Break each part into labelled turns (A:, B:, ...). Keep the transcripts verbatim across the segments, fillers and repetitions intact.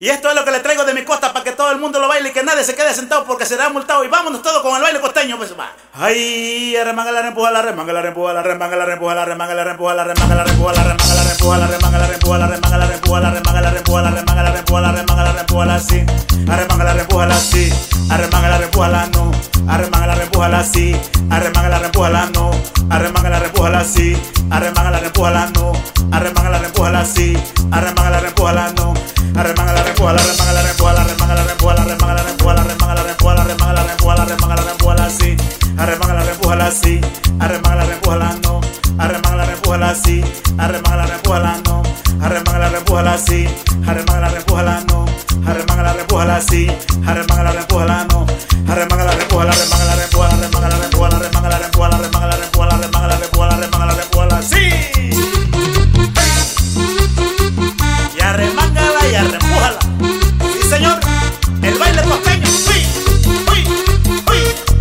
A: Y esto es lo que le traigo de mi costa para que todo el mundo lo baile y que nadie se quede sentado porque será multado. Y vámonos todos con el baile costeño, pues va. Ay, remanga la rempuja la remanga la rempuja la remanga la rempuja la remanga la rempuja la remanga la rempuja la remanga la rempuja la remanga la rempuja la remanga la rempuja la remanga la rempuja la remanga la rempuja la remanga la rempuja la sí. Arremanga la rempuja la sí. Arremanga la rempuja la no. Arremanga la rempuja la sí. Arremanga la rempuja la no. Arremanga la rempuja la sí. Arremanga la rempuja la no. Arremanga la rempuja la sí. Arremanga la rempuja la no. Arremanga la rempuja la remanga la rempuja la remanga la rempuja la remanga la rempuja la remanga la rempuja la remanga la rempuja la remanga la rempuja la sí. Arremanga la rempuja la sí. Arremanga la rempuja la no. Arremanga la rempuja la sí. Arremanga la rempuja la no. Arremanga la rempuja la sí. Arremanga la rempuja la no. Arremanga la rempuja la sí. Arremanga la rempuja la no. Arremanga la rempuja la remanga la rempuja la remanga la rempuja la remanga la rempuja la remanga la rempuja la remanga la rempuja la remanga la rempuja la sí. Y arremángala y arrempújala. Sí, señor. El baile costeño. Uy, uy, uy.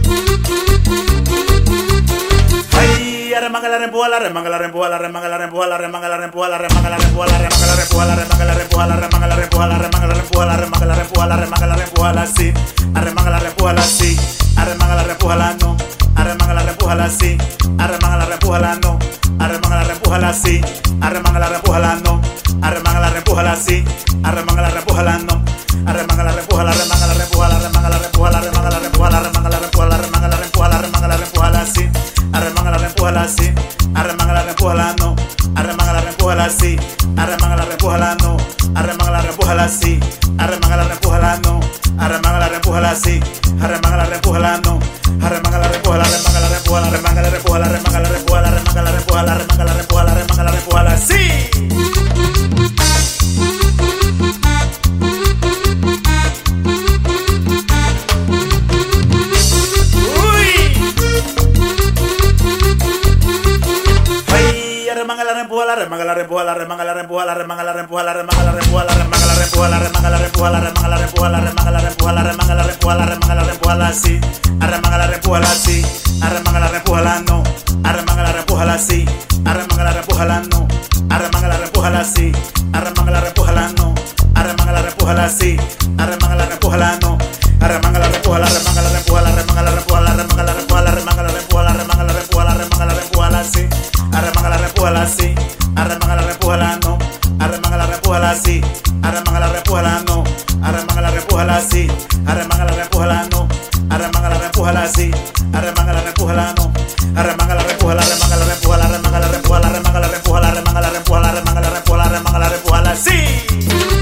A: Ay, arremanga la rempuja la remanga la rempuja la remanga la rempuja la remanga la rempuja la remanga la rempuja la remanga la rempuja la remanga la rempuja la remanga la rempuja la remanga la rempuja la remanga la rempuja la remanga la rempuja la sí. Arremanga la rempuja la sí. Arremanga la rempuja la no. Arremanga la rempuja la sí. Arremanga la rempuja la no. Arremanga la rempuja la sí. Arremanga la rempuja la no. Arremanga la rempuja la sí. Arremanga la rempuja la no. Arremanga la rempuja la remanga la rempuja la remanga la rempuja la remanga la rempuja la remanga la rempuja la remanga la rempuja la remanga la rempuja la sí. Arremanga la rempuja la sí. Arremanga la rempuja la no. Arremanga la rempuja la sí. Arremanga la rempuja la no. Arremanga la rempuja la sí. Arremanga la rempuja la no. Arremanga la rempuja la sí. Arremanga la rempuja la no. Arremanga la rempuja la remanga la rempuja la remanga la rempuja la remanga la rempuja la remanga la rempuja la remanga la rempuja la remanga la rempuja la sí. Remanga la rempuja la remanga la rempuja la remanga la rempuja la remanga la rempuja la remanga la rempuja la remanga la rempuja la remanga la rempuja la remanga la rempuja la remanga la rempuja la remanga la rempuja la remanga la rempuja la sí. Arremanga la rempuja la sí. Arremanga la rempuja la no. Arremanga la rempuja la sí. Arremanga la rempuja la no. Arremanga la rempuja la sí. Arremanga la rempuja la no. Arremanga la rempuja la sí. Arremanga la rempuja la no. Arremanga la rempuja la remanga la rempuja la remanga la rempuja la remanga la rempuja la remanga la rempuja la remanga la rempuja la remanga la rempuja la sí. Arremanga la rempuja la sí. Arremanga la rempuja la no. Arremanga la rempuja la sí. Arremanga la rempuja la no. Arremanga la rempuja la sí. Arremanga la rempuja la no. Arremanga la rempuja la sí. Arremanga la rempuja la no. Arremanga la rempuja la remanga la rempuja la remanga la rempuja la remanga la rempuja la remanga la rempuja la remanga la rempuja la remanga la rempuja la sí.